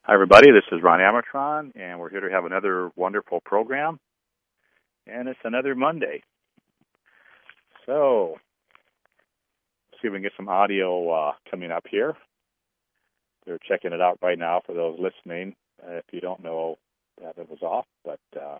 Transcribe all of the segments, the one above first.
Hi, everybody. This is Ron Amatron, and we're here to have another wonderful program. And it's another Monday. So, let's see if we can get some audio coming up here. They're checking it out right now for those listening. If you don't know that it was off, but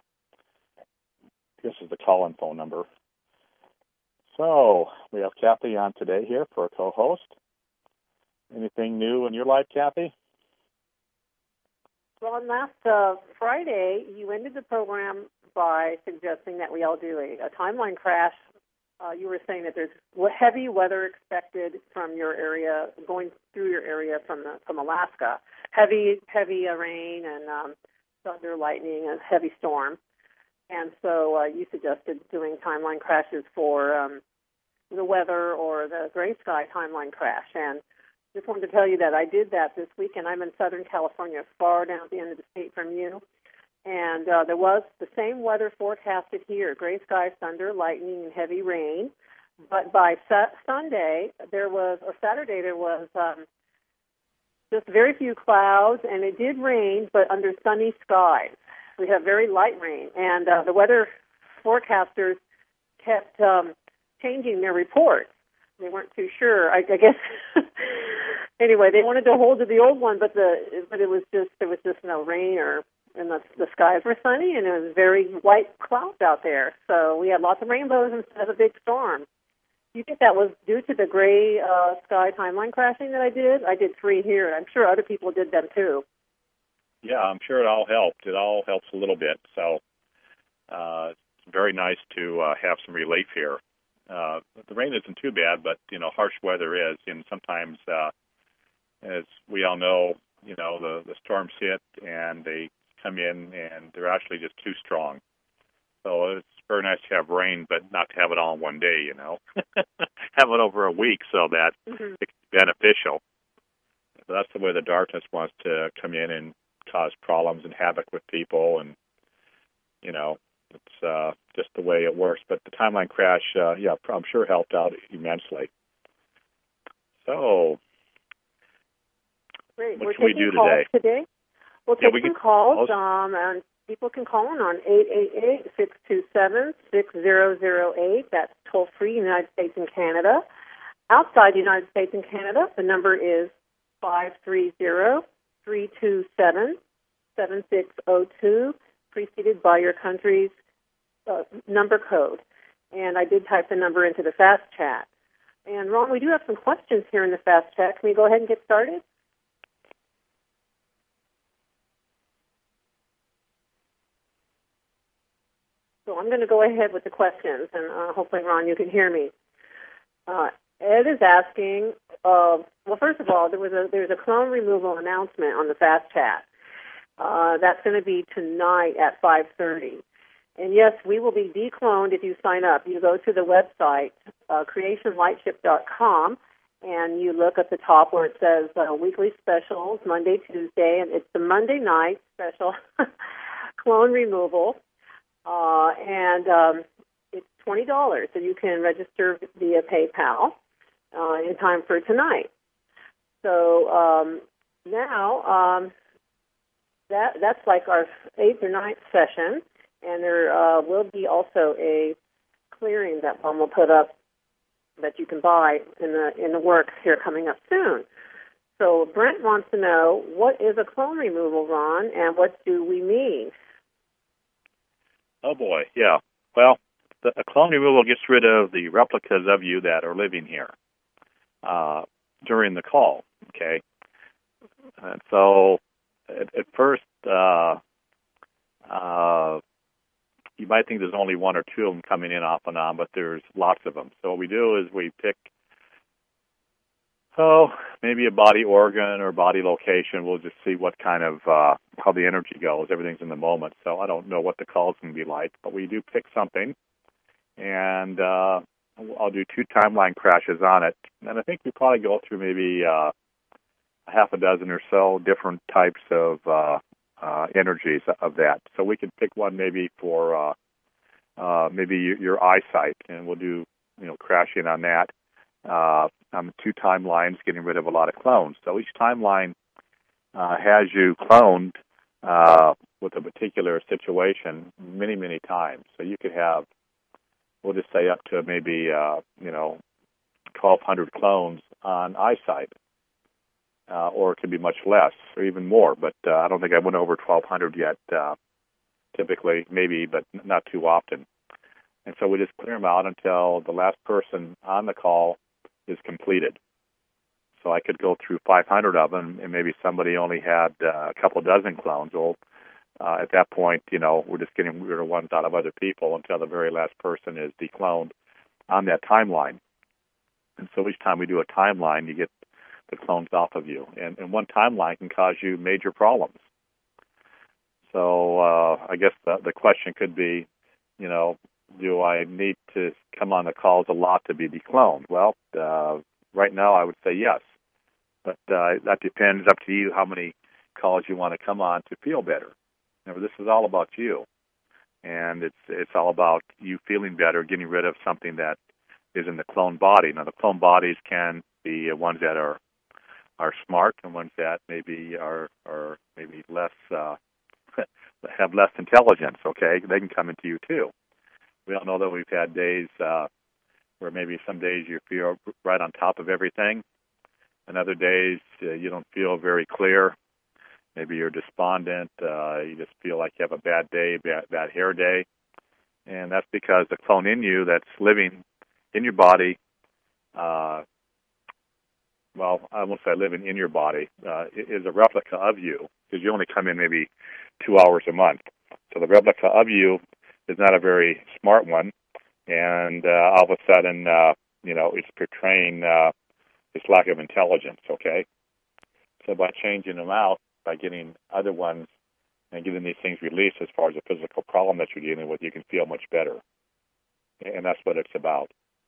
this is the call-in phone number. So, we have Kathy on today here for a co-host. Anything new in your life, Kathy? Well, on last Friday, you ended the program by suggesting that we all do a timeline crash. You were saying that there's heavy weather expected from your area, going through your area from Alaska. Heavy rain and thunder, lightning, and heavy storm. And so you suggested doing timeline crashes for the weather or the gray sky timeline crash. And just wanted to tell you that I did that this weekend. I'm in Southern California, far down at the end of the state from you. And there was the same weather forecasted here, gray skies, thunder, lightning, and heavy rain. But by Saturday, there was just very few clouds, and it did rain, but under sunny skies. We have very light rain. And the weather forecasters kept changing their reports. They weren't too sure. I guess anyway, they wanted to hold to the old one, but there was just no rain, and the skies were sunny, and it was very white clouds out there. So we had lots of rainbows instead of a big storm. Do you think that was due to the gray sky timeline crashing that I did? I did 3 here, and I'm sure other people did them too. Yeah, I'm sure it all helped. It all helps a little bit. So it's very nice to have some relief here. The rain isn't too bad, but, harsh weather is. And sometimes, as we all know, the storms hit and they come in and they're actually just too strong. So it's very nice to have rain, but not to have it all in one day, Have it over a week so that it's beneficial. So that's the way the darkness wants to come in and cause problems and havoc with people, and, it's just the way it works. But the timeline crash, I'm sure helped out immensely. So, great. What can we do today? We'll take some calls, and people can call in on 888-627-6008. That's toll-free, United States and Canada. Outside the United States and Canada, the number is 530-327-7602, preceded by your country's number code. And I did type the number into the fast chat. And Ron, we do have some questions here in the fast chat. Can we go ahead and get started? So I'm going to go ahead with the questions, and hopefully, Ron, you can hear me. Ed is asking, well, first of all, there's a clone removal announcement on the fast chat. That's going to be tonight at 5:30. And yes, we will be decloned if you sign up. You go to the website, creationlightship.com, and you look at the top where it says weekly specials, Monday, Tuesday, and it's the Monday night special clone removal. And it's $20, so you can register via PayPal in time for tonight. So now that's like our 8th or 9th session, and there will be also a clearing that Mom will put up that you can buy in the works here coming up soon. So Brent wants to know, what is a clone removal, Ron, and what do we mean? Oh, boy, yeah. Well, a clone removal gets rid of the replicas of you that are living here during the call, okay? And so at first, you might think there's only 1 or 2 of them coming in off and on, but there's lots of them. So what we do is we pick, maybe a body organ or body location. We'll just see what kind of, how the energy goes. Everything's in the moment, so I don't know what the call's going to be like. But we do pick something, and I'll do 2 timeline crashes on it. And I think we probably go through maybe a half a dozen or so different types of energies of that. So we can pick one maybe for maybe your eyesight, and we'll do crashing on that. 2 timelines, getting rid of a lot of clones. So each timeline has you cloned with a particular situation many, many times. So you could have, we'll just say, up to maybe 1,200 clones on eyesight, or it could be much less or even more. But I don't think I went over 1,200 yet. Typically, maybe, but not too often. And so we just clear them out until the last person on the call is completed. So I could go through 500 of them, and maybe somebody only had a couple dozen clones. Well, at that point, we're just getting rid of ones out of other people until the very last person is decloned on that timeline. And so each time we do a timeline, you get the clones off of you. And one timeline can cause you major problems. So I guess the question could be, do I need to come on the calls a lot to be decloned? Well, right now I would say yes. But that depends, up to you, how many calls you want to come on to feel better. Remember, this is all about you. And it's all about you feeling better, getting rid of something that is in the clone body. Now, the clone bodies can be ones that are smart and ones that maybe are maybe less have less intelligence. Okay, they can come into you too. We all know that we've had days where maybe some days you feel right on top of everything, and other days you don't feel very clear. Maybe you're despondent. You just feel like you have a bad day, bad hair day, and that's because the clone in you that's living in your body. Well, I won't say living in your body, is a replica of you, because you only come in maybe 2 hours a month. So the replica of you is not a very smart one, and all of a sudden, it's portraying this lack of intelligence, okay? So by changing them out, by getting other ones and getting these things released as far as the physical problem that you're dealing with, you can feel much better. And that's what it's about.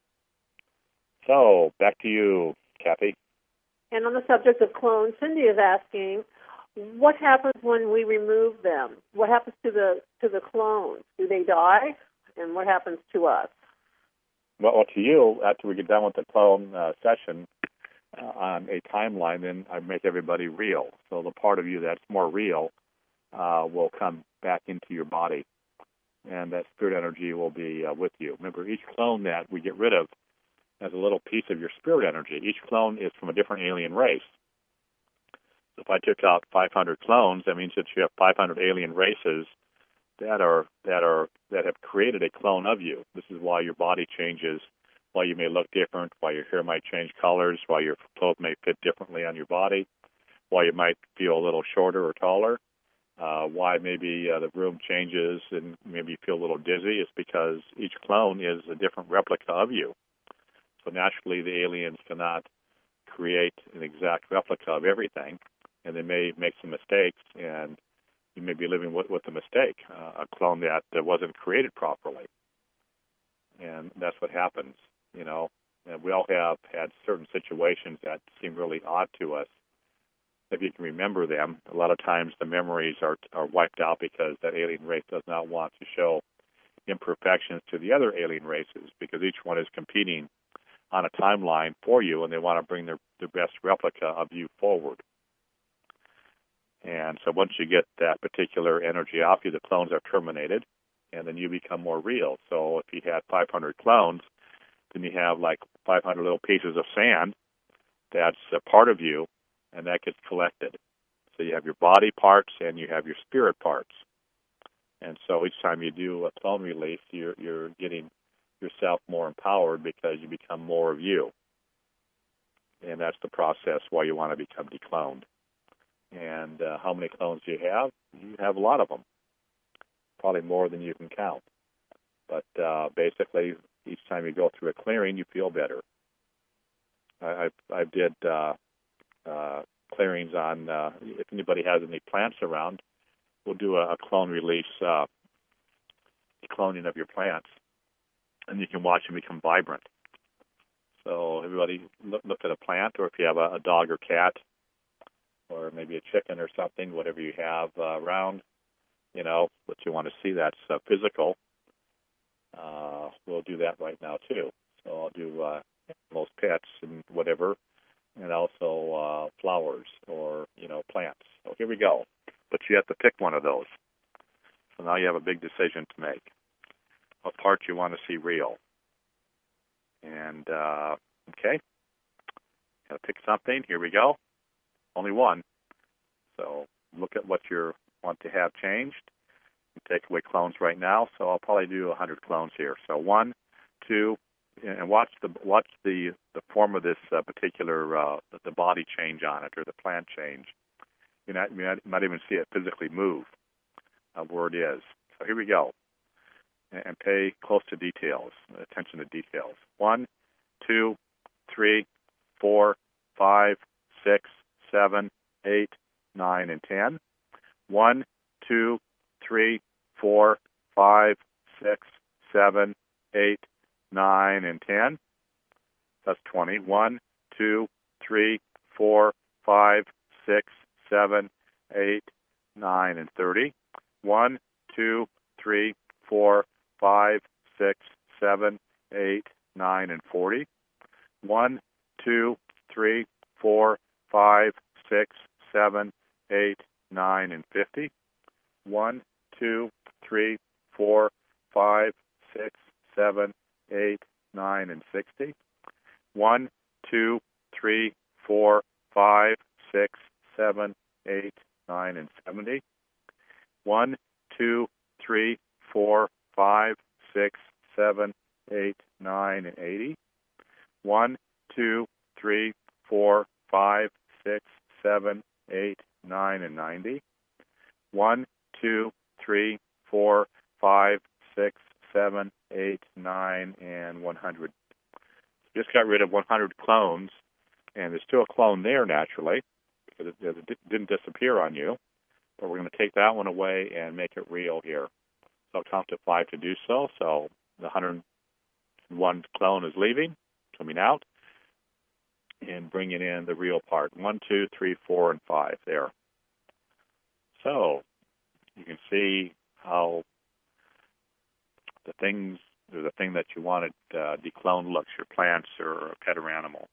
So, back to you, Kathy. And on the subject of clones, Cindy is asking, what happens when we remove them? What happens to the clones? Do they die? And what happens to us? Well, to you, after we get done with the clone session on a timeline, then I make everybody real. So the part of you that's more real will come back into your body, and that spirit energy will be with you. Remember, each clone that we get rid of has a little piece of your spirit energy. Each clone is from a different alien race. So if I took out 500 clones, that means that you have 500 alien races that have created a clone of you. This is why your body changes, why you may look different, why your hair might change colors, why your clothes may fit differently on your body, why you might feel a little shorter or taller, why maybe the room changes and maybe you feel a little dizzy. It's because each clone is a different replica of you. So naturally, the aliens cannot create an exact replica of everything, and they may make some mistakes, and you may be living with a mistake, a clone that wasn't created properly. And that's what happens, And we all have had certain situations that seem really odd to us. If you can remember them, a lot of times the memories are wiped out because that alien race does not want to show imperfections to the other alien races, because each one is competing on a timeline for you, and they want to bring their best replica of you forward. And so once you get that particular energy off you, the clones are terminated, and then you become more real. So if you had 500 clones, then you have like 500 little pieces of sand that's a part of you, and that gets collected. So you have your body parts and you have your spirit parts. And so each time you do a clone release, you're getting yourself more empowered because you become more of you. And that's the process why you want to become decloned. And how many clones do you have? You have a lot of them, probably more than you can count. But basically, each time you go through a clearing, you feel better. I did clearings on, if anybody has any plants around, we'll do a clone release, cloning of your plants, and you can watch them become vibrant. So everybody look at a plant, or if you have a dog or cat, or maybe a chicken or something, whatever you have around, but you want to see that's physical, we'll do that right now too. So I'll do most pets and whatever, and also flowers or, plants. So here we go. But you have to pick one of those. So now you have a big decision to make. What part you want to see real? And, okay. Got to pick something. Here we go. Only one. So look at what you want to have changed. Take away clones right now. So I'll probably do 100 clones here. So 1, 2, and watch the form of this particular the body change on it, or the plant change. You might even see it physically move where it is. So here we go, and pay close to details, attention to details. 1, 2, 3, 4, 5, 6, 7, 8, 9, and 10. 1, 2, 3, 4, 5, 6, 7, 8, 9, and 10. That's 20. 1, 2, 3, 4, 5, 6, 7, 8, 9, and 30. 1, 2, 3, 4, 5, 6, 7, 8, 9, and 40. 1, 2, 3, 4, 5, 6, 7, 8, 9, and 50. 1, 2, 3, 4, 5, 6, 7, 8, 9, and 60. 1, 2, 3, 4, 5, 6, 7, 8, 9, and 70. 1, 2, 3, 4, 5, 6, 7, 8, 9, and 80. 1, 2, 3, 4, 5, 6, 7, 8, 9, and 90. 1, 2, 3, 4, 5, 6, 7, 8, 9, and 100. Just got rid of 100 clones, and there's still a clone there naturally, because it didn't disappear on you. But we're going to take that one away and make it real here. So I'll count to 5 to do so. So the 101 clone is leaving, coming out, and bringing in the real part. 1, 2, 3, 4, and 5 there. So you can see how the thing that you wanted decloned looks, your plants or a pet or animal.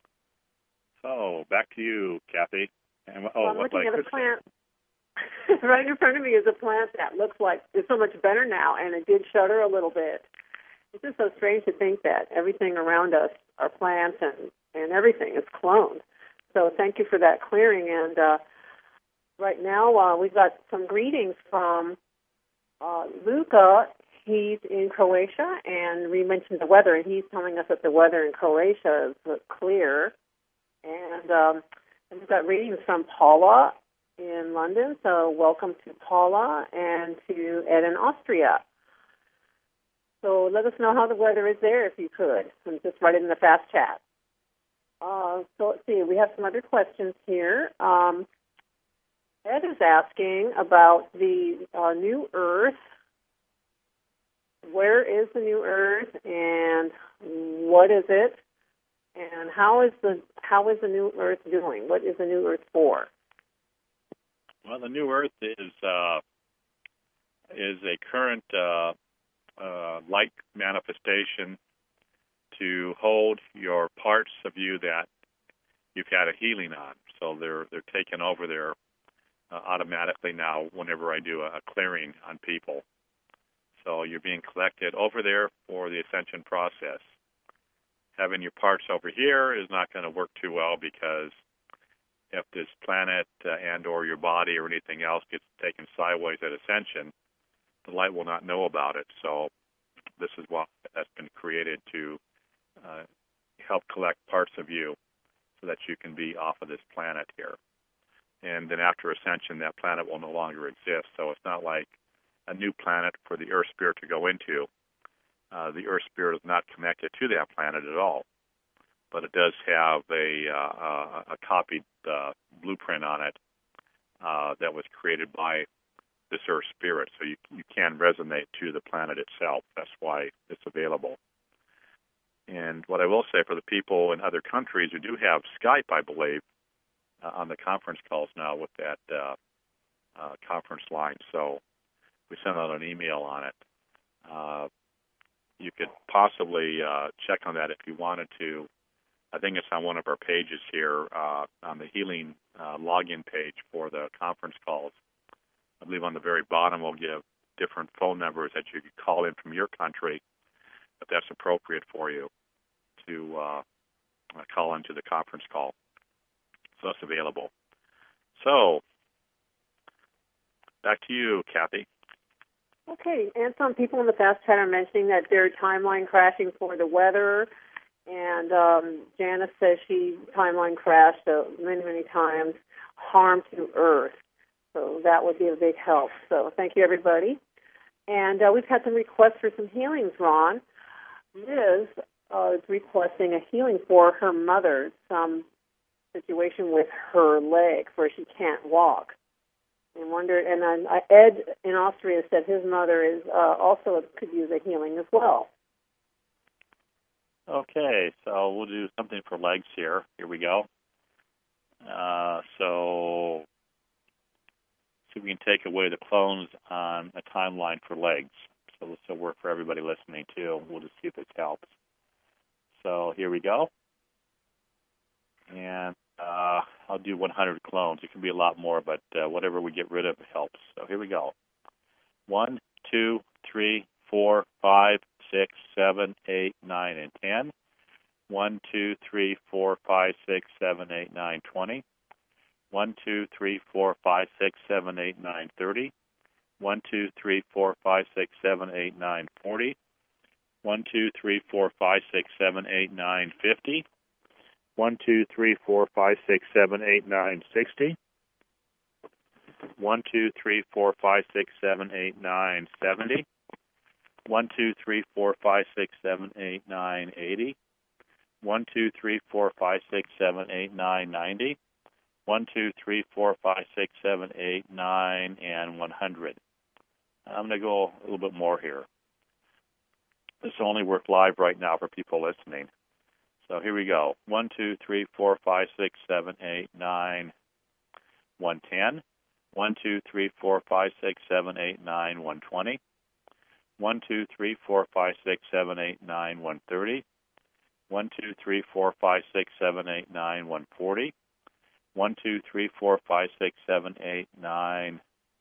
So back to you, Kathy. And, I'm looking at a plant. Right in front of me is a plant that looks like it's so much better now, and it did shudder a little bit. It's just so strange to think that everything around us, our plants and everything, is cloned. So thank you for that clearing. And right now we've got some greetings from Luca. He's in Croatia, and we mentioned the weather, and he's telling us that the weather in Croatia is clear. And we've got readings from Paula in London, so welcome to Paula, and to Ed in Austria. So let us know how the weather is there, if you could, and just write it in the fast chat. So let's see, we have some other questions here. Ed is asking about the new Earth. Where is the new Earth, and what is it, and how is the new Earth doing? What is the new Earth for? Well, the new Earth is a current light manifestation to hold your parts of you that you've had a healing on. So they're taken over there automatically now whenever I do a clearing on people. So you're being collected over there for the ascension process. Having your parts over here is not going to work too well, because if this planet and or your body or anything else gets taken sideways at ascension, the light will not know about it. So this is what has been created to help collect parts of you so that you can be off of this planet here. And then after ascension, that planet will no longer exist. So it's not like a new planet for the Earth Spirit to go into. The Earth Spirit is not connected to that planet at all, but it does have a copied blueprint on it that was created by this Earth Spirit. So you can resonate to the planet itself. That's why it's available. And what I will say for the people in other countries who do have Skype, I believe, on the conference calls now with that conference line. So we sent out an email on it. You could possibly check on that if you wanted to I think it's on one of our pages here on the healing login page for the conference calls. I believe on the very bottom we'll give different phone numbers that you could call in from your country if that's appropriate for you to call into the conference call. So that's available. So back to you, Kathy. Okay, and some people in the fast chat are mentioning that they're timeline crashing for the weather, and Janice says she timeline crashed many, many times, harm to Earth. So that would be a big help. So thank you, everybody. And we've had some requests for some healings, Ron. Liz is requesting a healing for her mother, some situation with her legs where she can't walk. And Ed in Austria said his mother is also could use a healing as well. Okay, so we'll do something for legs here. Here we go. So see if we can take away the clones on a timeline for legs. So this will work for everybody listening too. We'll just see if this helps. So here we go. And I'll do 100 clones. It can be a lot more, but whatever we get rid of helps. So here we go. 1, 2, 3, 4, 5, 6, 7, 8, 9, and 10. 1, 2, 3, 4, 5, 6, 7, 8, 9, 20. 1, 2, 3, 4, 5, 6, 7, 8, 9, 30. 1, 2, 3, 4, 5, 6, 7, 8, 9, 40. 1, 2, 3, 4, 5, 6, 7, 8, 9, 50. 1, 2, 3, 4, 5, 6, 7, 8, 9, 60. 1, 2, 3, 4, 5, 6, 7, 8, 9, 70. 1, 2, 3, 4, 5, 6, 7, 8, 9, 80. 1, 2, 3, 4, 5, 6, 7, 8, 9, 90. 1, 2, 3, 4, 5, 6, 7, 8, 9, and 100. I'm going to go a little bit more here. This will only work live right now for people listening. So here we go. 1, 2, 3, 4, 5, 6, 7, 8, 9, 110. 1, 2, 3, 4, 5, 6, 7, 8, 9, 120. 1, 2, 3, 4, 5, 6, 7, 8, 9, 130. 1, 2, 3, 4, 5, 6, 7, 8, 9, 140. 1, 2, 3, 4, 5, 6, 7, 8, 9,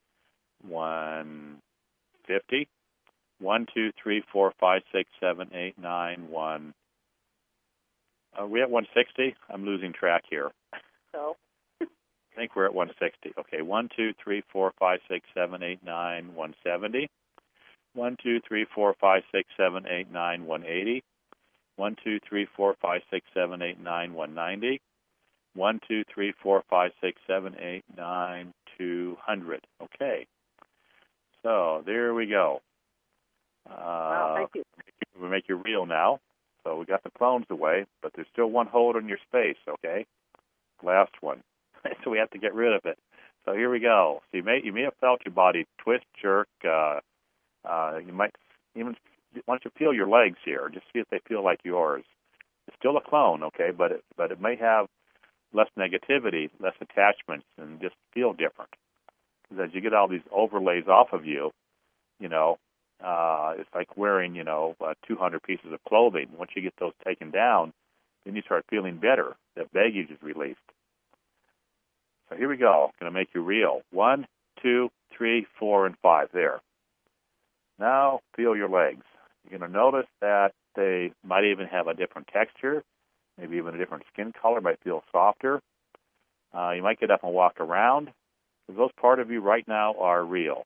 150. 1, 2, 3, 4, 5, 6, 7, 8, 9, 1. Are we at 160? I'm losing track here. So I think we're at 160. Okay, 1, 2, 3, 4, 5, 6, 7, 8, 9, 170. 1, 2, 3, 4, 5, 6, 7, 8, 9, 180. 1, 2, 3, 4, 5, 6, 7, 8, 9, 190. 1, 2, 3, 4, 5, 6, 7, 8, 9, 200. Okay. So there we go. Wow, thank you. We make you real now. So we got the clones away, but there's still one hole in your space, okay? Last one. So we have to get rid of it. So here we go. So you may have felt your body twist, jerk. You might even want to feel your legs here. Just see if they feel like yours. It's still a clone, okay, but it may have less negativity, less attachments, and just feel different. Because as you get all these overlays off of you, it's like wearing, 200 pieces of clothing. Once you get those taken down, then you start feeling better. That baggage is released. So here we go. I'm going to make you real. 1, 2, 3, 4, and 5. There. Now feel your legs. You're going to notice that they might even have a different texture, maybe even a different skin color, might feel softer. You might get up and walk around. Those part of you right now are real.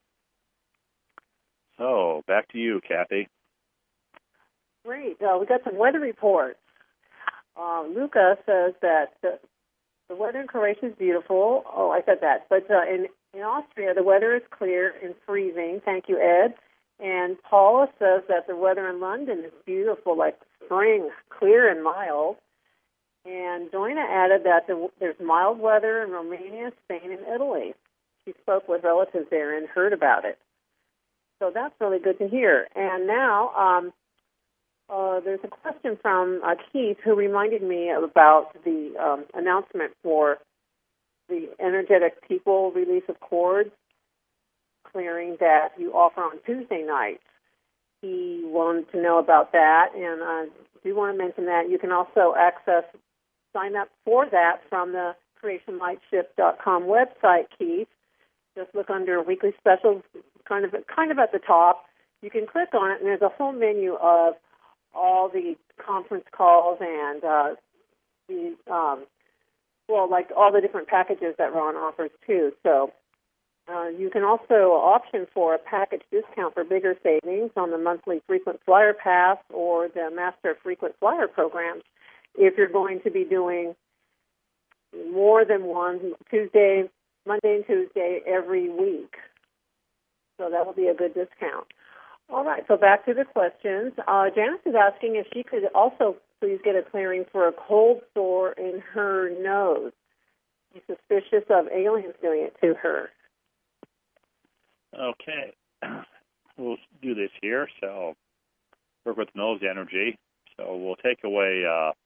So, back to you, Kathy. Great. We got some weather reports. Luca says that the weather in Croatia is beautiful. Oh, I said that. But in Austria, the weather is clear and freezing. Thank you, Ed. And Paula says that the weather in London is beautiful, like spring, clear and mild. And Doina added that there's mild weather in Romania, Spain, and Italy. She spoke with relatives there and heard about it. So that's really good to hear. And now there's a question from Keith, who reminded me about the announcement for the energetic people release of cords clearing that you offer on Tuesday nights. He wanted to know about that, and I do want to mention that you can also access sign up for that from the CreationLightShift.com website, Keith. Just look under weekly specials, kind of at the top. You can click on it, and there's a whole menu of all the conference calls and like all the different packages that Ron offers too. So you can also option for a package discount for bigger savings on the monthly Frequent Flyer Pass or the Master Frequent Flyer programs if you're going to be doing more than one Monday and Tuesday every week. So that will be a good discount. All right, so back to the questions. Janice is asking if she could also please get a clearing for a cold sore in her nose. She's suspicious of aliens doing it to her. Okay. We'll do this here. So work with nose energy. So we'll take away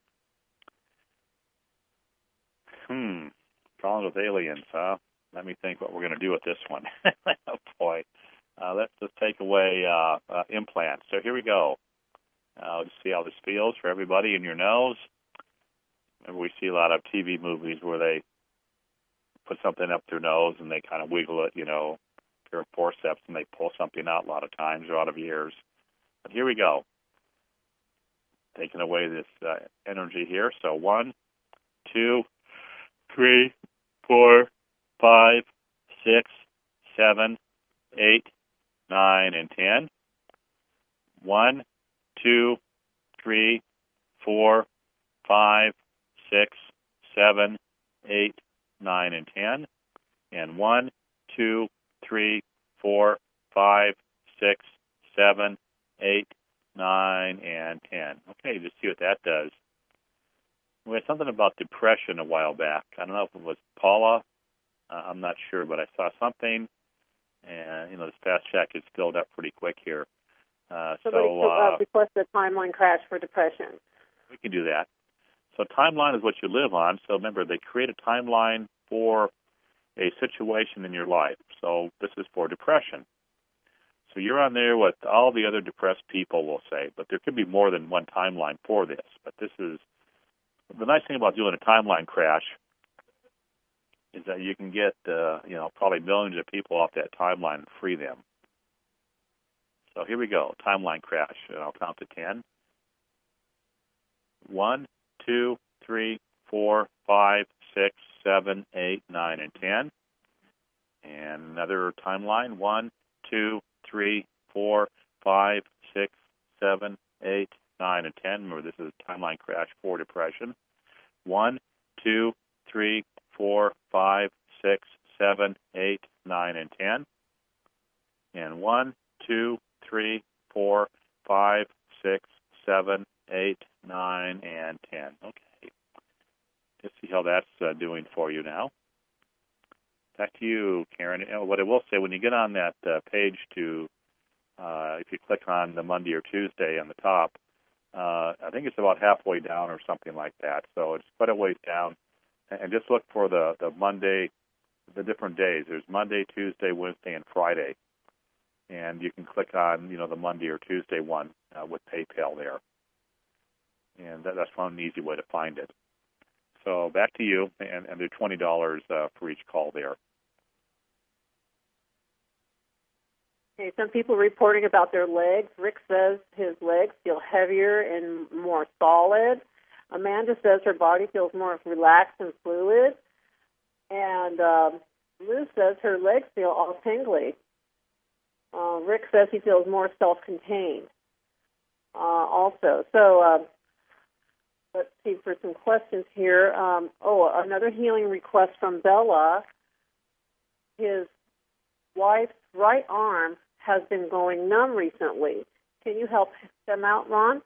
problems with aliens, huh? Let me think what we're going to do with this one. Oh, boy. Let's just take away implants. So here we go. Just see how this feels for everybody in your nose. And we see a lot of TV movies where they put something up their nose and they kind of wiggle it, through forceps, and they pull something out a lot of times or out of ears. But here we go. Taking away this energy here. So 1, 2, 3, 4, 5, 6, 7, 8, 9, and 10. 1, 2, 3, 4, 5, 6, 7, 8, 9, and 10. And 1, 2, 3, 4, 5, 6, 7, 8, 9, and 10. Okay, just see what that does. We had something about depression a while back. I don't know if it was Paula. I'm not sure, but I saw something. And, this fast check is filled up pretty quick here. Somebody requested a timeline crash for depression. We can do that. So timeline is what you live on. So remember, they create a timeline for a situation in your life. So this is for depression. So you're on there with all the other depressed people, we'll say, but there could be more than one timeline for this. But this is the nice thing about doing a timeline crash is that you can get, probably millions of people off that timeline and free them. So here we go, timeline crash, and I'll count to 10. 1, 2, 3, 4, 5, 6, 7, 8, 9, and 10. And another timeline, 1, 2, 3, 4, 5, 6, 7, 8, 9, and 10. Remember, this is a timeline crash for depression. 1, 2, 3, 4, 5, 6, 7, 8, 9, and 10. And 1, 2, 3, 4, 5, 6, 7, 8, 9, and 10. Okay. Let's see how that's doing for you now. Back to you, Karen. What I will say, when you get on that page to, if you click on the Monday or Tuesday on the top, I think it's about halfway down or something like that. So it's quite a ways down. And just look for the Monday, the different days. There's Monday, Tuesday, Wednesday, and Friday. And you can click on, the Monday or Tuesday one with PayPal there. And that's one easy way to find it. So back to you, and they're $20 for each call there. Okay, some people reporting about their legs. Rick says his legs feel heavier and more solid. Amanda says her body feels more relaxed and fluid. And Lou says her legs feel all tingly. Rick says he feels more self-contained also. So let's see for some questions here. Another healing request from Bella. His wife's right arm has been going numb recently. Can you help them out, Ron?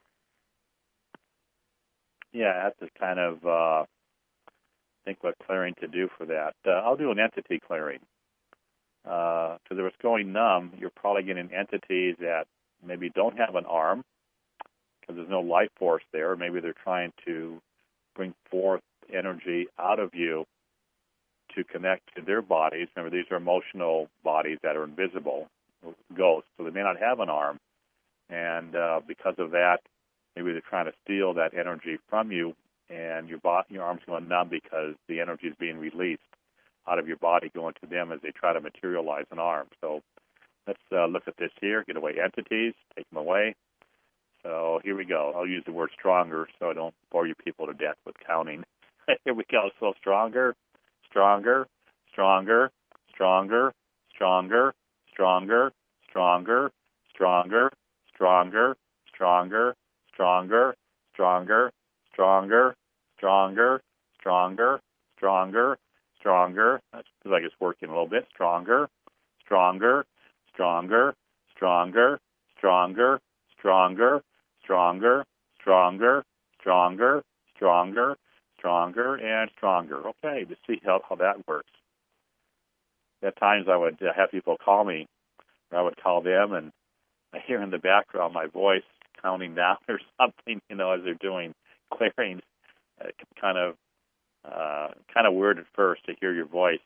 Yeah, I have to kind of think what clearing to do for that. I'll do an entity clearing. Because if it's going numb, you're probably getting entities that maybe don't have an arm because there's no life force there. Maybe they're trying to bring forth energy out of you to connect to their bodies. Remember, these are emotional bodies that are invisible, ghosts, so they may not have an arm. And because of that, maybe they're trying to steal that energy from you and your arms going numb because the energy is being released out of your body going to them as they try to materialize an arm. So let's look at this here. Get away entities, take them away. So here we go. I'll use the word stronger so I don't bore you people to death with counting. Here we go. So stronger, stronger, stronger, stronger, stronger, stronger, stronger, stronger, stronger, stronger, stronger, stronger, stronger, stronger, stronger, stronger, stronger. That feels like it's working a little bit. Stronger, stronger, stronger, stronger, stronger, stronger, stronger, stronger, stronger, stronger, stronger, and stronger. Okay, to see how that works. At times I would have people call me, or I would call them, and I hear in the background my voice counting down or something, as they're doing clearings. Kind of weird at first to hear your voice,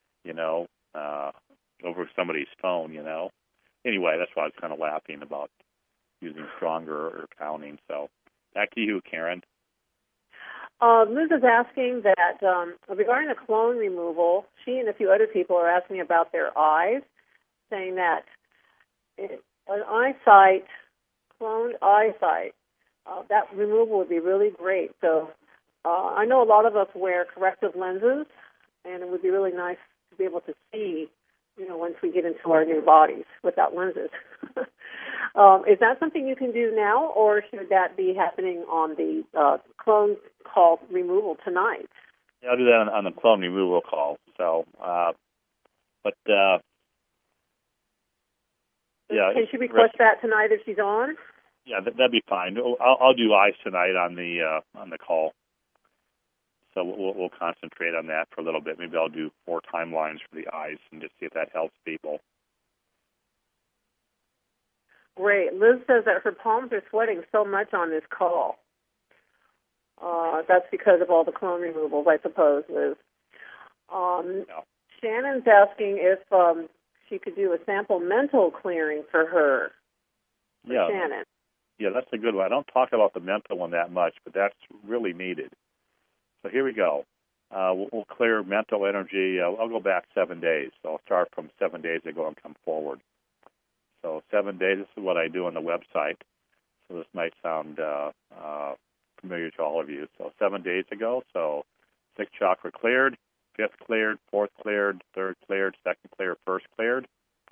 over somebody's phone, Anyway, that's why I was kind of laughing about using stronger or counting. So back to you, Karen. Liz is asking that regarding the clone removal, she and a few other people are asking about their eyes, saying that an cloned eyesight, that removal would be really great. So I know a lot of us wear corrective lenses, and it would be really nice to be able to see, once we get into our new bodies without lenses. Is that something you can do now, or should that be happening on the clone call removal tonight? Yeah, I'll do that on the clone removal call. So, yeah. Can she request that tonight if she's on? Yeah, that'd be fine. I'll do eyes tonight on the call. So we'll concentrate on that for a little bit. Maybe I'll do 4 timelines for the eyes and just see if that helps people. Great. Liz says that her palms are sweating so much on this call. That's because of all the clone removals, I suppose, Liz. Shannon's asking if she could do a sample mental clearing for her. Yeah. Shannon. Yeah, that's a good one. I don't talk about the mental one that much, but that's really needed. So here we go. We'll clear mental energy. I'll go back 7 days. So I'll start from 7 days ago and come forward. So 7 days, this is what I do on the website. So this might sound familiar to all of you. So 7 days ago, so 6th chakra cleared, 5th cleared, 4th cleared, 3rd cleared, 2nd cleared, 1st cleared.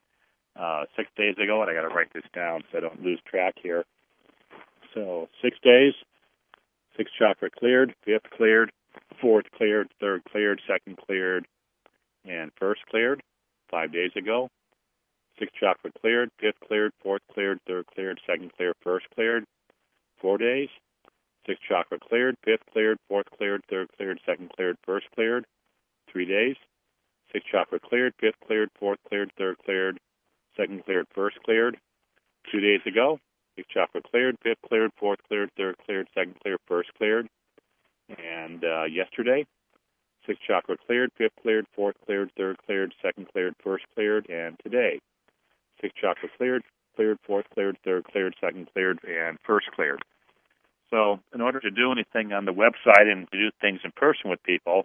6 days ago, and I got to write this down so I don't lose track here. So 6 days, 6th chakra cleared, 5th cleared, 4th cleared, 3rd cleared, 2nd cleared, and 1st cleared. 5 days ago. 6th chakra cleared, 5th cleared, 4th cleared, 3rd cleared, 2nd cleared, 1st cleared. 4 days. 6th chakra cleared, 5th cleared, 4th cleared, 3rd cleared, 2nd cleared, 1st cleared. 3 days. 6th chakra cleared, 5th cleared, 4th cleared, 3rd cleared, 2nd cleared, 1st cleared. 2 days ago. 6th chakra cleared, 5th cleared, 4th cleared, 3rd cleared, 2nd cleared, 1st cleared. And yesterday, 6th chakra cleared, 5th cleared, 4th cleared, 3rd cleared, 2nd cleared, 1st cleared. And today, 6th chakra cleared, 4th cleared, 3rd cleared, 2nd cleared, and 1st cleared. So in order to do anything on the website and to do things in person with people,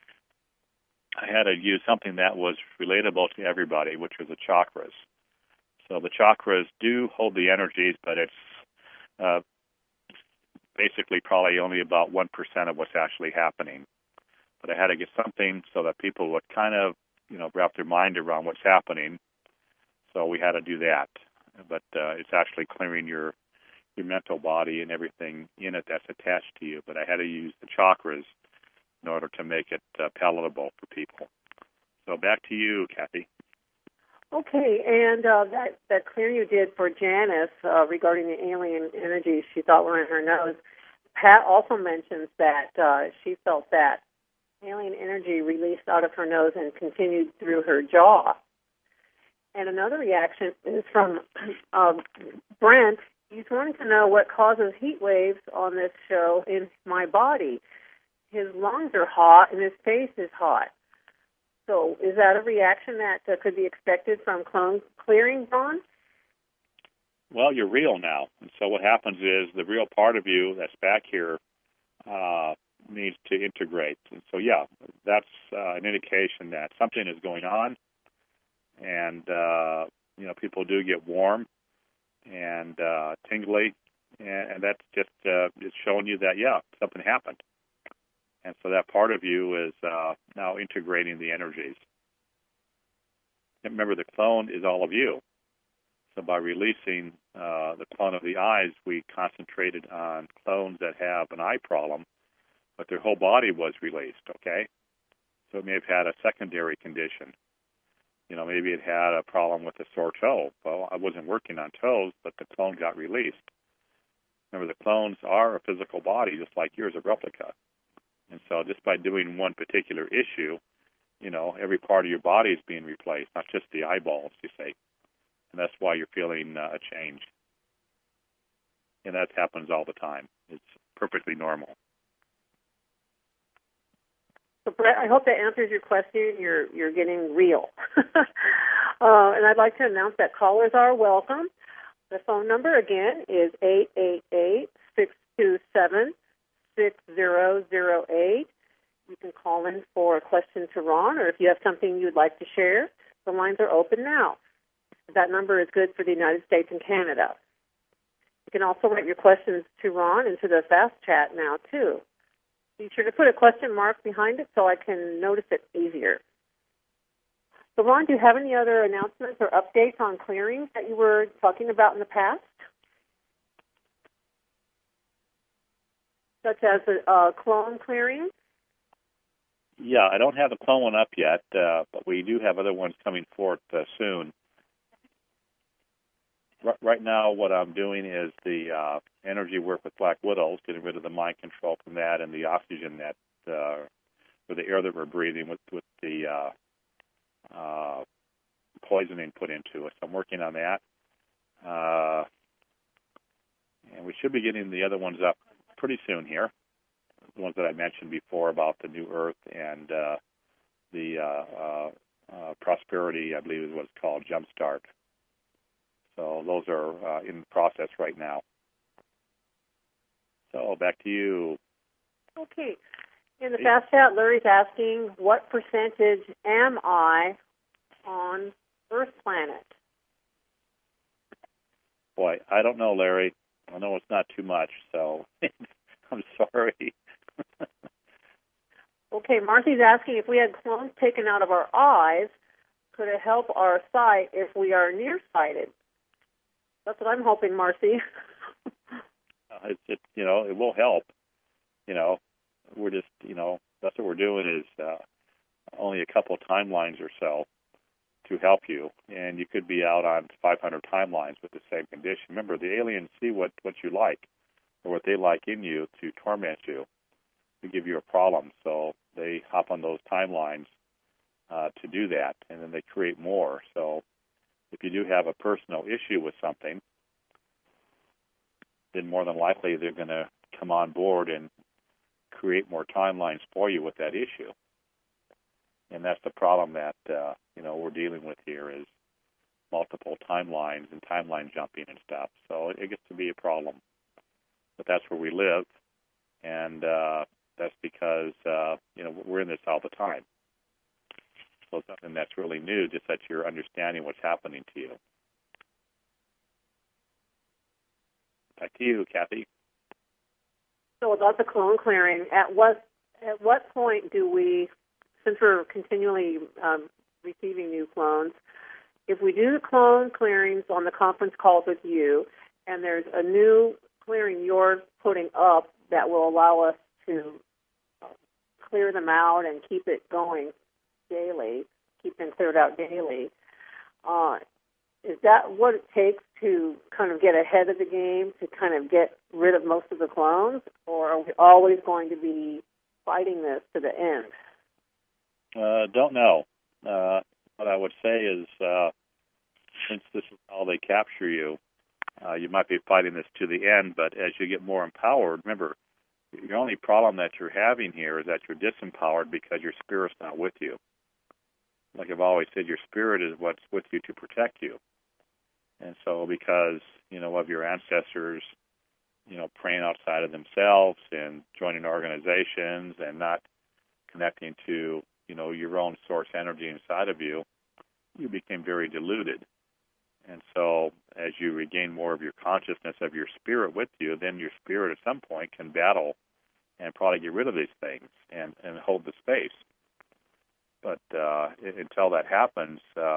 I had to use something that was relatable to everybody, which was the chakras. So the chakras do hold the energies, but it's basically probably only about 1% of what's actually happening. But I had to get something so that people would kind of, wrap their mind around what's happening. So we had to do that. But it's actually clearing your mental body and everything in it that's attached to you. But I had to use the chakras in order to make it palatable for people. So back to you, Kathy. Okay, and that clearing you did for Janice regarding the alien energy she thought were in her nose, Pat also mentions that she felt that alien energy released out of her nose and continued through her jaw. And another reaction is from Brent. He's wanting to know what causes heat waves on this show in my body. His lungs are hot and his face is hot. So is that a reaction that could be expected from clone clearing, Ron? Well, you're real now. And so what happens is the real part of you that's back here needs to integrate. And so, yeah, that's an indication that something is going on, and people do get warm and tingly, and that's just it's showing you that something happened, and so that part of you is now integrating the energies. And remember, the clone is all of you. So by releasing the clone of the eyes, we concentrated on clones that have an eye problem, but their whole body was released, okay? So it may have had a secondary condition. Maybe it had a problem with a sore toe. Well, I wasn't working on toes, but the clone got released. Remember, the clones are a physical body, just like yours, a replica. And so just by doing one particular issue, every part of your body is being replaced, not just the eyeballs, you say. And that's why you're feeling a change. And that happens all the time. It's perfectly normal. So, Brett, I hope that answers your question. You're getting real. And I'd like to announce that callers are welcome. The phone number, again, is 888-627-6008. You can call in for a question to Ron, or if you have something you'd like to share, the lines are open now. That number is good for the United States and Canada. You can also write your questions to Ron into the Fast Chat now, too. Be sure to put a question mark behind it so I can notice it easier. So, Ron, do you have any other announcements or updates on clearings that you were talking about in the past? Such as a clone clearing? Yeah, I don't have the clone one up yet, but we do have other ones coming forth soon. Right now, what I'm doing is the energy work with black widows, getting rid of the mind control from that and the oxygen that, or the air that we're breathing with the poisoning put into it. So I'm working on that. And we should be getting the other ones up pretty soon here. The ones that I mentioned before about the New Earth and the Prosperity, I believe is what it's called, Jumpstart. So those are in process right now. So back to you. Okay. In the Fast Chat, Larry's asking, what percentage am I on Earth planet? Boy, I don't know, Larry. I know it's not too much, so I'm sorry. Okay, Marcy's asking if we had clones taken out of our eyes, could it help our sight if we are nearsighted? That's what I'm hoping, Marcy. It will help. We're just, that's what we're doing is only a couple of timelines or so to help you. And you could be out on 500 timelines with the same condition. Remember, the aliens see what you like or what they like in you to torment you, to give you a problem. So they hop on those timelines to do that, and then they create more. So if you do have a personal issue with something, then more than likely they're going to come on board and create more timelines for you with that issue. And that's the problem that we're dealing with here is multiple timelines and timeline jumping and stuff. So it gets to be a problem. But that's where we live, and that's because we're in this all the time. So it's something that's really new, just that you're understanding what's happening to you. Back to you, Kathy. So about the clone clearing, at what point do we, since we're continually receiving new clones, if we do the clone clearings on the conference calls with you, and there's a new clearing you're putting up that will allow us to clear them out and keep it going daily, keep them cleared out daily, is that what it takes to kind of get ahead of the game, to kind of get rid of most of the clones, or are we always going to be fighting this to the end? Don't know. What I would say is, since this is how they capture you, you might be fighting this to the end, but as you get more empowered, remember, the only problem that you're having here is that you're disempowered because your spirit's not with you. Like I've always said, your spirit is what's with you to protect you. And so because, of your ancestors praying outside of themselves and joining organizations and not connecting to, your own source energy inside of you, you became very deluded. And so as you regain more of your consciousness of your spirit with you, then your spirit at some point can battle and probably get rid of these things and hold the space. But until that happens,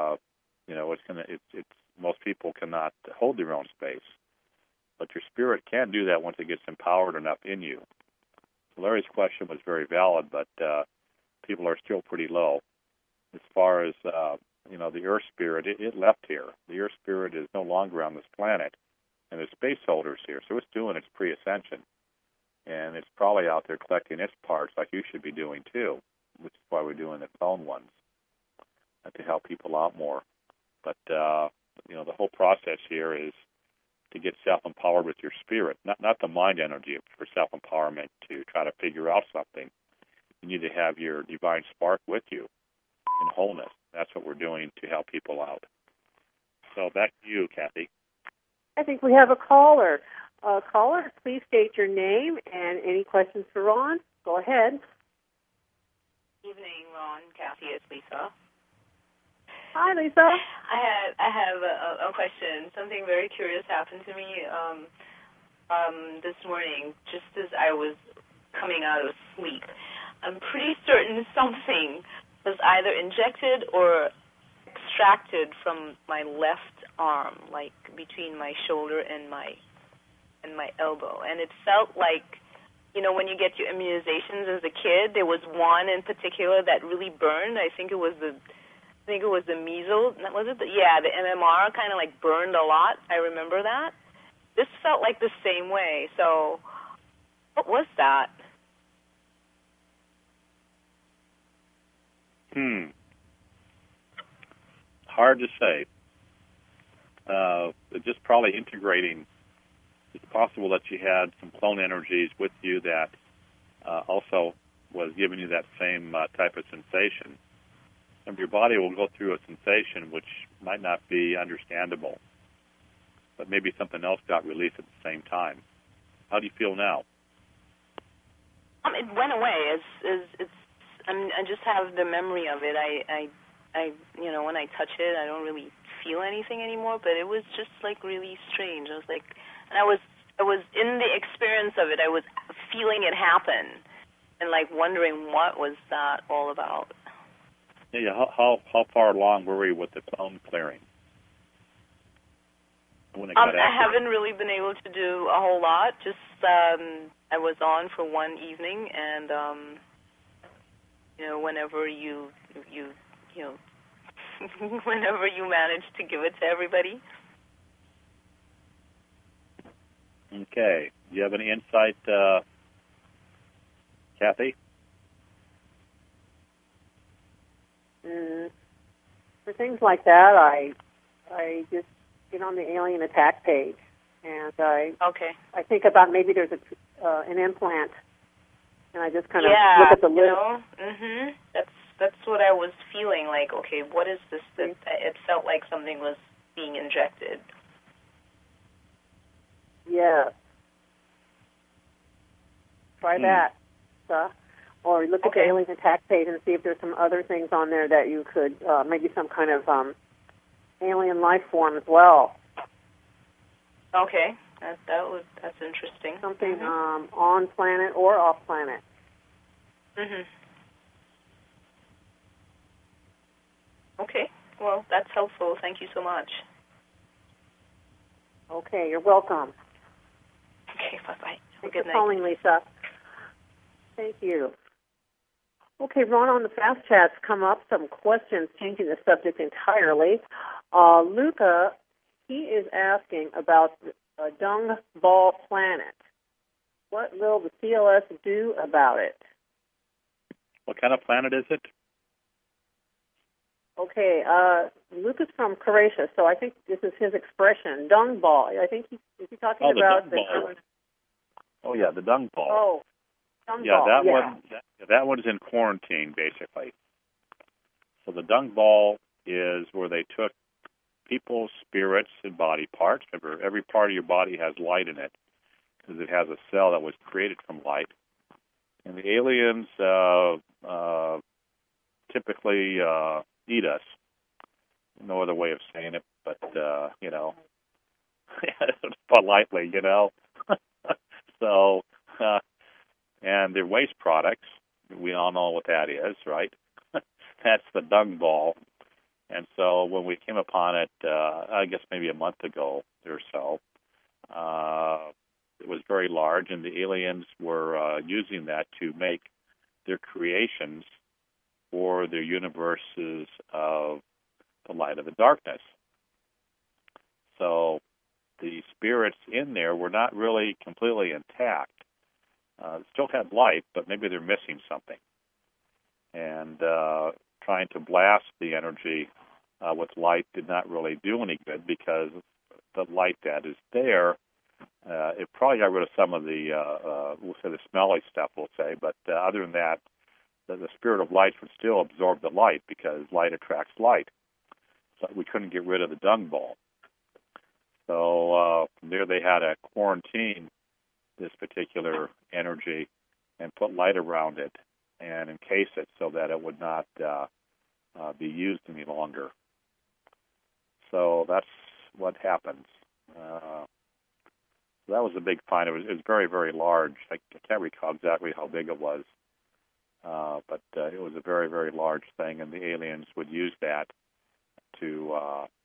it's most people cannot hold their own space. But your spirit can do that once it gets empowered enough in you. So Larry's question was very valid, but people are still pretty low. As far as, the Earth Spirit, it left here. The Earth Spirit is no longer on this planet, and the space holder's here. So it's doing its pre-ascension. And it's probably out there collecting its parts like you should be doing too, which is why we're doing its own ones, to help people out more. But, the whole process here is to get self-empowered with your spirit, not the mind energy for self-empowerment to try to figure out something. You need to have your divine spark with you in wholeness. That's what we're doing to help people out. So back to you, Kathy. I think we have a caller. Caller, please state your name and any questions for Ron. Go ahead. Evening, Ron. Kathy, it's Lisa. Hi, Lisa. I have a question. Something very curious happened to me this morning, just as I was coming out of sleep. I'm pretty certain something was either injected or extracted from my left arm, like between my shoulder and my elbow, and it felt like, when you get your immunizations as a kid, there was one in particular that really burned. I think it was the measles. Was it the MMR kind of like burned a lot. I remember that. This felt like the same way. So, what was that? Hard to say. Just probably integrating. It's possible that you had some clone energies with you that also was giving you that same type of sensation. And your body will go through a sensation which might not be understandable, but maybe something else got released at the same time. How do you feel now? It went away. I just have the memory of it. I when I touch it, I don't really feel anything anymore. But it was just like really strange. I was like, and I was in the experience of it. I was feeling it happen, and like wondering what was that all about. Yeah. How far along were we with the clone clearing? I haven't really been able to do a whole lot. Just I was on for one evening, and whenever you whenever you manage to give it to everybody. Okay. Do you have any insight, Kathy? For things like that, I just get on the alien attack page, and I think about maybe there's an implant, and I just kind of look at the list. That's what I was feeling like. Okay, what is this? It felt like something was being injected. Yeah. Try that, or look at the alien attack page and see if there's some other things on there that you could, maybe some kind of alien life form as well. Okay, that's interesting. Something on planet or off planet. Okay, well, that's helpful. Thank you so much. Okay, you're welcome. Okay, bye-bye. Thanks for calling, Lisa. Thank you. Okay, Ron, on the fast chats come up some questions changing the subject entirely. Luca, he is asking about the dung ball planet. What will the CLS do about it? What kind of planet is it? Okay, Luca's from Croatia, so I think this is his expression, dung ball. I think is he talking about the dung ball. Oh yeah, the dung ball. Oh, dung ball. One. That one is in quarantine, basically. So the dung ball is where they took people's spirits and body parts. Remember, every part of your body has light in it. is it has a cell that was created from light. And the aliens typically eat us. No other way of saying it, but, politely, So, and their waste products, we all know what that is, right? That's the dung ball. And so when we came upon it, I guess maybe a month ago or so, it was very large, and the aliens were using that to make their creations for their universes of the light of the darkness. So the spirits in there were not really completely intact. Still had light, but maybe they're missing something. And trying to blast the energy with light did not really do any good, because the light that is there, it probably got rid of some of the, we'll say the smelly stuff, we'll say, but other than that, the spirit of light would still absorb the light, because light attracts light. So we couldn't get rid of the dung ball. So from there they had to quarantine this particular energy and put light around it and encase it so that it would not be used any longer. So that's what happens. So that was a big find. It was very, very large. I can't recall exactly how big it was, but it was a very, very large thing, and the aliens would use that to,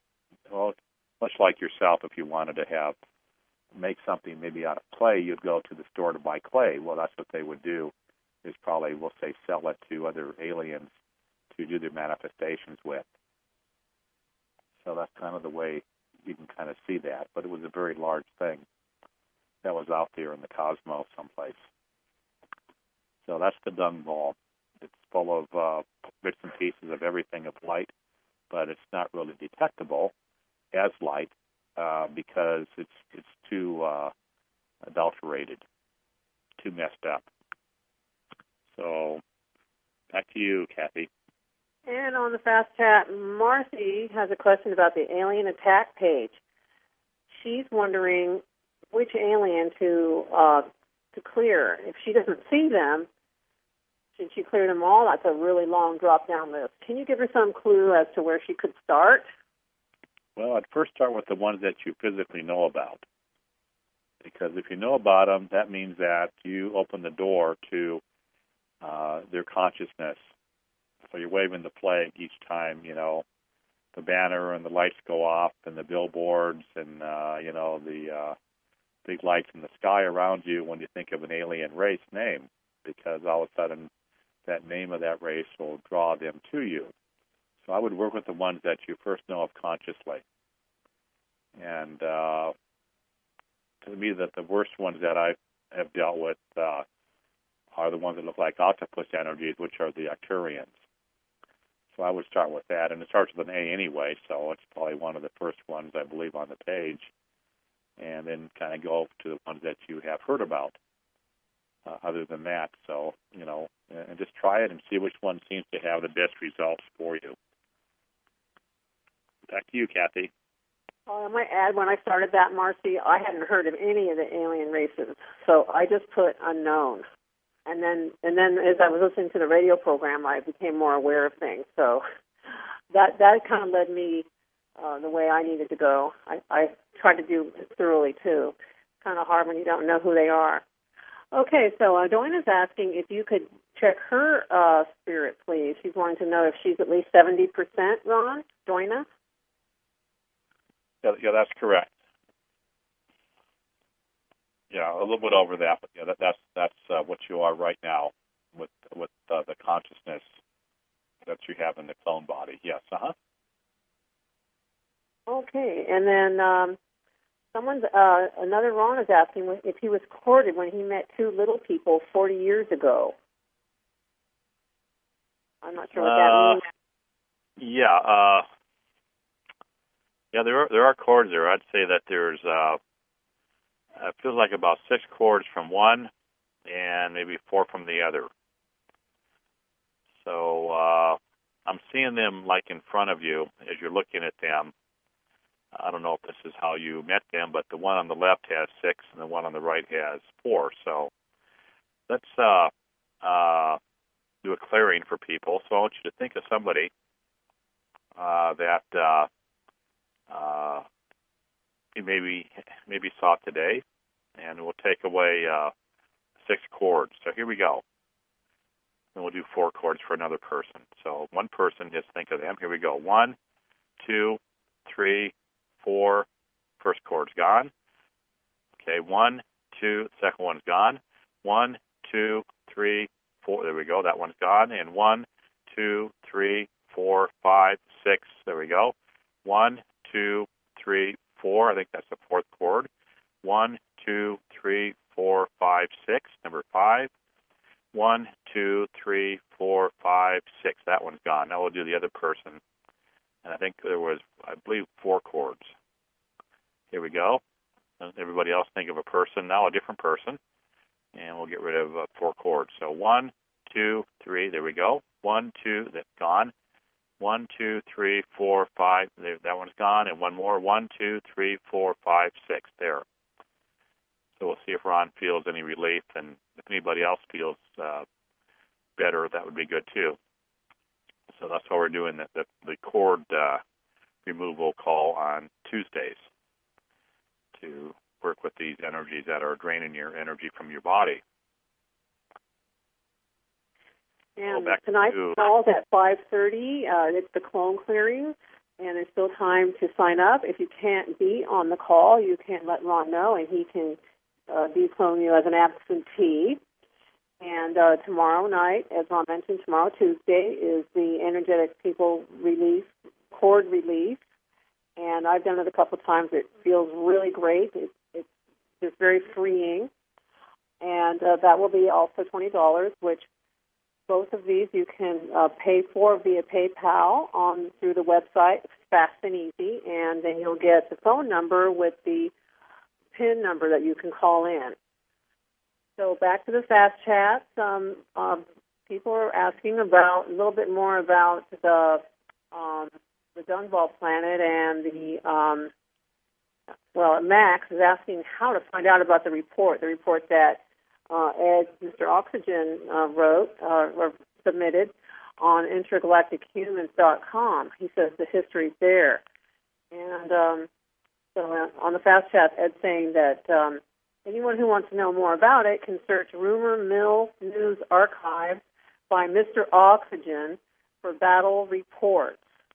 much like yourself, if you wanted to make something maybe out of clay, you'd go to the store to buy clay. Well, that's what they would do, is probably, we'll say, sell it to other aliens to do their manifestations with. So that's kind of the way you can kind of see that. But it was a very large thing that was out there in the cosmos someplace. So that's the dung ball. It's full of bits and pieces of everything of light, but it's not really detectable as light because it's too adulterated, too messed up. So back to you, Kathy. And on the Fast Chat, Marcy has a question about the alien attack page. She's wondering which alien to clear. If she doesn't see them, should she clear them all? That's a really long drop-down list. Can you give her some clue as to where she could start? Well, I'd first start with the ones that you physically know about. Because if you know about them, that means that you open the door to their consciousness. So you're waving the flag each time, the banner and the lights go off and the billboards and, the big lights in the sky around you when you think of an alien race name, because all of a sudden that name of that race will draw them to you. So I would work with the ones that you first know of consciously. And to me, that the worst ones that I have dealt with are the ones that look like octopus energies, which are the Arcturians. So I would start with that, and it starts with an A anyway, so it's probably one of the first ones, I believe, on the page, and then kind of go to the ones that you have heard about other than that. So, and just try it and see which one seems to have the best results for you. Back to you, Kathy. I might add, when I started that, Marcy, I hadn't heard of any of the alien races, so I just put unknown. And then as I was listening to the radio program, I became more aware of things. So that kind of led me the way I needed to go. I tried to do it thoroughly, too. Kind of hard when you don't know who they are. Okay, so Doina's asking if you could check her spirit, please. She's wanting to know if she's at least 70%, Ron. Doina? Yeah, that's correct. Yeah, a little bit over that, but yeah, that's what you are right now with the consciousness that you have in the clone body. Yes, Okay, and then another Ron is asking if he was courted when he met two little people 40 years ago. I'm not sure what that means. Yeah, there are chords there. I'd say that there's it feels like about 6 chords from one and maybe 4 from the other. So I'm seeing them like in front of you as you're looking at them. I don't know if this is how you met them, but the one on the left has 6 and the one on the right has 4. So let's do a clearing for people. So I want you to think of somebody that you maybe saw today, and we'll take away 6 chords. So here we go. And we'll do 4 chords for another person. So one person, just think of them. Here we go. 1, 2, 3, 4. First chord's gone. Okay, 1, 2. Second one's gone. 1, 2, 3, 4. There we go. That one's gone. And 1, 2, 3, 4, 5, 6. There we go. 1, 2, 3, 4. I think that's the 4th chord. 1, 2, 3, 4, 5, 6. Number 5. 1, 2, 3, 4, 5, 6. That one's gone. Now we'll do the other person. And I think there was, I believe, 4 chords. Here we go. Everybody else think of a person now, a different person. And we'll get rid of 4 chords. So 1, 2, 3. There we go. 1, 2. That's gone. 1, 2, 3, 4, 5. There, that one's gone. And one more. 1, 2, 3, 4, 5, 6. There. So we'll see if Ron feels any relief, and if anybody else feels better, that would be good too. So that's why we're doing the chord removal call on Tuesdays to work with these energies that are draining your energy from your body. And tonight's call's at 5:30. It's the clone clearing, and there's still time to sign up. If you can't be on the call, you can let Ron know, and he can declone you as an absentee. And tomorrow night, as Ron mentioned, tomorrow, Tuesday, is the energetic people release, cord release. And I've done it a couple of times. It feels really great. It's just very freeing. And that will be also $20, which both of these you can pay for via PayPal through the website. It's fast and easy. And then you'll get the phone number with the PIN number that you can call in. So back to the fast chat. People are asking about a little bit more about the Dungball planet, and Max is asking how to find out about the report that Ed, Mr. Oxygen, wrote or submitted on intergalactichumans.com. He says the history's there. And so on the fast chat, Ed's saying that anyone who wants to know more about it can search Rumor Mill News Archives by Mr. Oxygen for battle reports.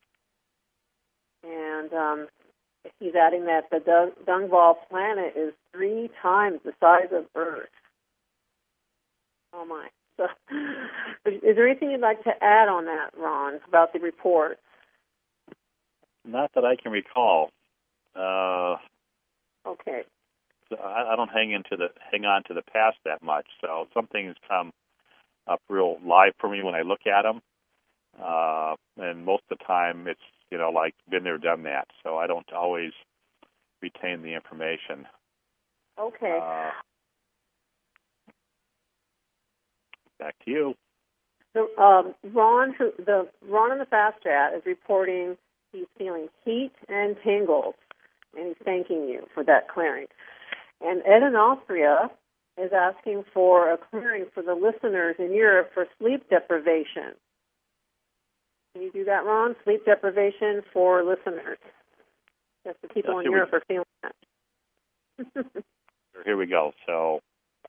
And he's adding that the Dungball planet is 3 times the size of Earth. Oh, my. So, is there anything you'd like to add on that, Ron, about the report? Not that I can recall. Okay. So I don't hang on to the past that much. So some things come up real live for me when I look at them, and most of the time it's like been there, done that. So I don't always retain the information. Okay. Back to you. So Ron in the fast chat is reporting he's feeling heat and tingles, and he's thanking you for that clearing. And Ed in Austria is asking for a clearing for the listeners in Europe for sleep deprivation. Can you do that, Ron? Sleep deprivation for listeners. That's the people in Europe are feeling that. Here we go. So,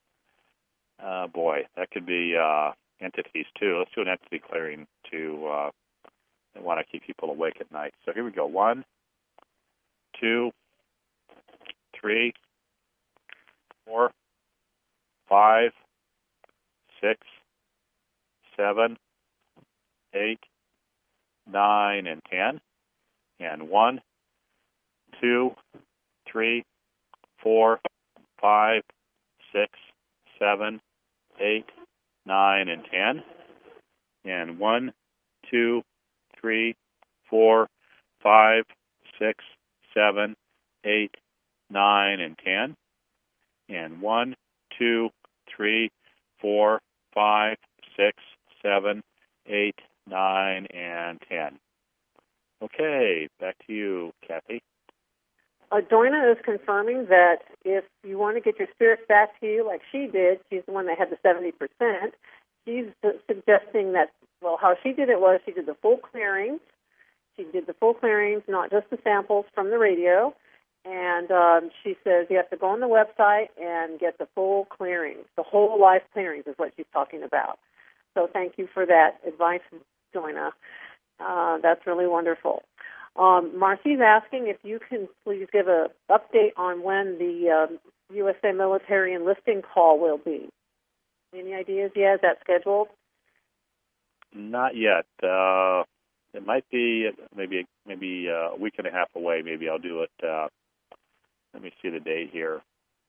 boy, that could be entities too. Let's do an entity clearing to want to keep people awake at night. So here we go. 1, 2, 3, 4, 5, 6, 7, 8, 9, and 10. And 1, 2, 3, 4, 5, 6, 7, 8, 9, and 10. And 1, 2, 3, 4, 5, 6, 7, 8, 9, and 10. And 1, 2, 3, 4, 5, 6, 7, 8, 9, and 10. Okay, back to you, Kathy. Doina is confirming that if you want to get your spirit back to you like she did, she's the one that had the 70%, she's suggesting that, well, how she did it was she did the full clearings. She did the full clearings, not just the samples from the radio. And she says you have to go on the website and get the full clearings. The whole life clearings is what she's talking about. So thank you for that advice, Doina. That's really wonderful. Marcy's asking if you can please give an update on when the USA military enlisting call will be. Any ideas yet? Is that scheduled? Not yet. It might be maybe a week and a half away. Maybe I'll do it. Let me see the date here.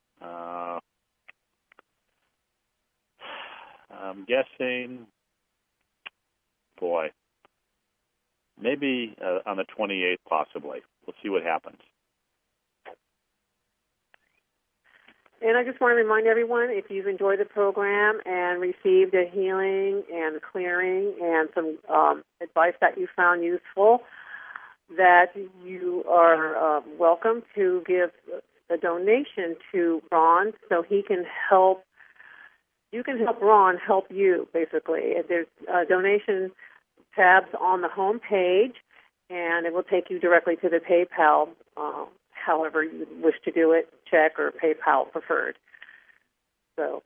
I'm guessing, maybe on the 28th possibly. We'll see what happens. And I just want to remind everyone, if you've enjoyed the program and received a healing and clearing and some advice that you found useful, that you are welcome to give a donation to Ron so he can help. You can help Ron help you, basically. There's donation tabs on the home page, and it will take you directly to the PayPal, however you wish to do it, check or PayPal preferred. So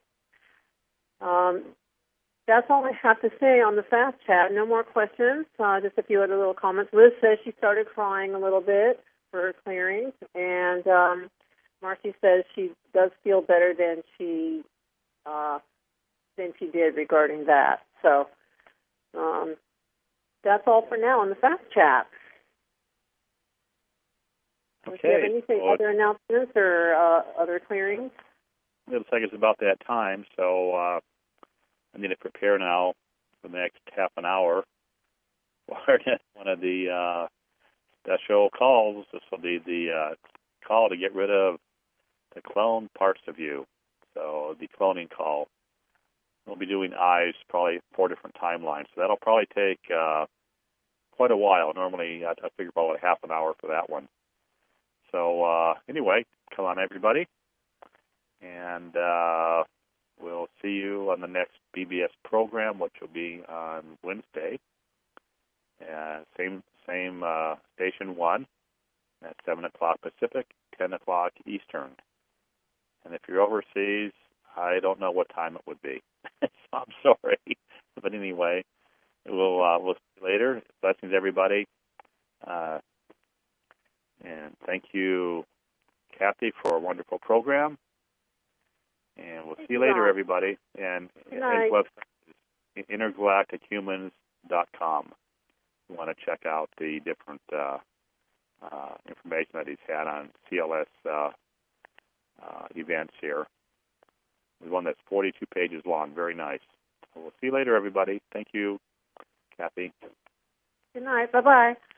that's all I have to say on the fast chat. No more questions, just a few other little comments. Liz says she started crying a little bit for her clearings, and Marcy says she does feel better than she did regarding that. So that's all for now on the fast chat. Okay. Do you have anything, other announcements or other clearings? It looks like it's about that time, so I need to prepare now for the next half an hour for one of the special calls. This will be the call to get rid of the clone parts of you. So the cloning call. We'll be doing eyes, probably 4 different timelines. So that'll probably take quite a while. Normally, I figure about half an hour for that one. So anyway, come on, everybody. And we'll see you on the next BBS program, which will be on Wednesday. Same station 1 at 7 o'clock Pacific, 10 o'clock Eastern. And if you're overseas, I don't know what time it would be. So I'm sorry. But anyway, we'll see you later. Blessings, everybody. And thank you, Kathy, for a wonderful program. And we'll see you later, everybody. And his website is intergalactichumans.com. You want to check out the different information that he's had on CLS events here. There's one that's 42 pages long. Very nice. So we'll see you later, everybody. Thank you, Kathy. Good night. Bye-bye.